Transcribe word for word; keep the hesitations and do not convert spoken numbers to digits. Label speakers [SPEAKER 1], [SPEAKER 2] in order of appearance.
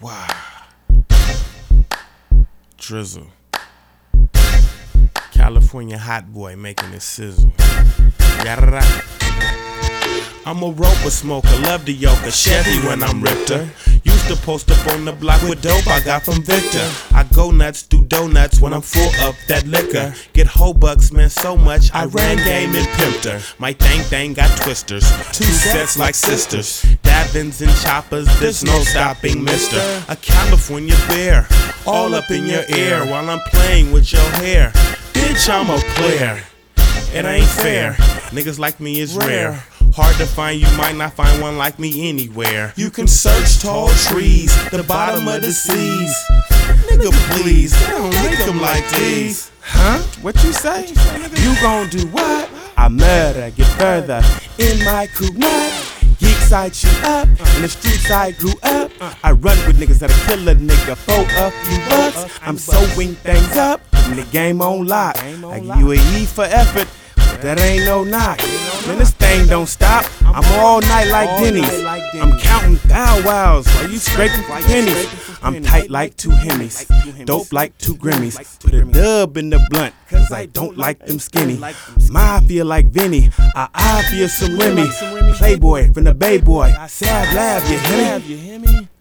[SPEAKER 1] Wow. Drizzle. California hot boy making it sizzle. Yada. I'm a roper smoker, love the yoke, a Chevy when I'm Ripter. Used to post up on the block with dope I got from Victor. I go nuts, do donuts when I'm full of that liquor. Get whole bucks, man, so much I ran game and pimped her. My thang thang got twisters, two sets like sisters. Dabbins and choppers, there's no stopping, mister. A California bear, all up in your ear while I'm playing with your hair. Bitch, I'm a player. It ain't fair. Niggas like me is rare. Hard to find, you might not find one like me anywhere. You can search tall trees, the bottom of the seas. Nigga, please, don't make them like these.
[SPEAKER 2] Huh? What you say? You gon' do what? I murder, get further in my crew nut. Geek side you up, in the streets I grew up. I run with niggas that'll kill a nigga for a few bucks. I'm sewing things up, in the game on lock. I give you a E for effort, but that ain't no knock. Man, this thing don't stop. I'm all night like Denny's. I'm counting thou wows while you scraping for pennies. I'm tight like two Hemis, dope like two Grammys. Put a dub in the blunt, cause I don't like them skinny. My feel like Vinny, I I feel some Remy. Playboy from the Bay Boy, sad laugh, you hear me?